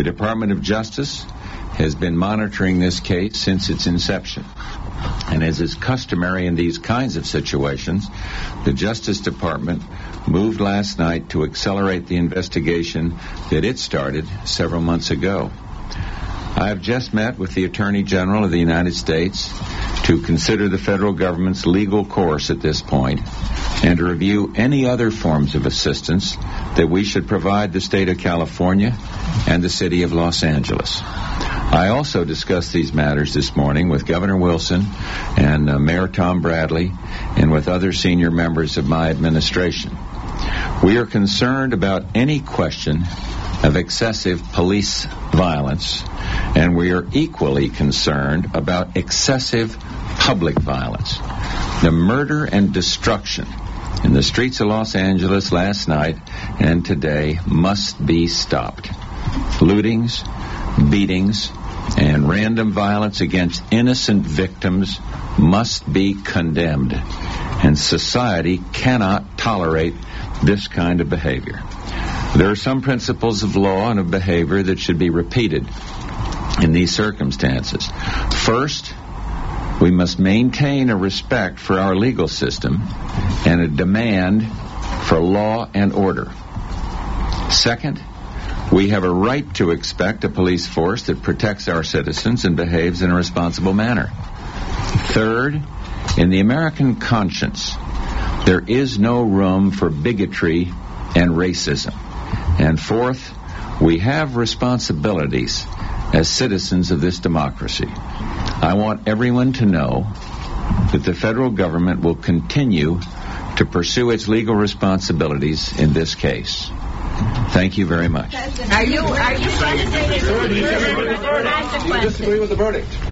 The Department of Justice has been monitoring this case since its inception. And as is customary in these kinds of situations, the Justice Department moved last night to accelerate the investigation that it started several months ago. I have just met with the Attorney General of the United States to consider the federal government's legal course at this point and to review any other forms of assistance that we should provide the state of California and the city of Los Angeles. I also discussed these matters this morning with Governor Wilson and Mayor Tom Bradley and with other senior members of my administration. We are concerned about any question of excessive police violence, and we are equally concerned about excessive public violence. The murder and destruction in the streets of Los Angeles last night and today must be stopped. Lootings, beatings, and random violence against innocent victims must be condemned, and society cannot tolerate this kind of behavior. There are some principles of law and of behavior that should be repeated in these circumstances. First, we must maintain a respect for our legal system and a demand for law and order. Second, we have a right to expect a police force that protects our citizens and behaves in a responsible manner. Third, in the American conscience, there is no room for bigotry and racism. And fourth, we have responsibilities as citizens of this democracy. I want everyone to know that the federal government will continue to pursue its legal responsibilities in this case. Thank you very much. Are you frustrated? You disagree with the verdict?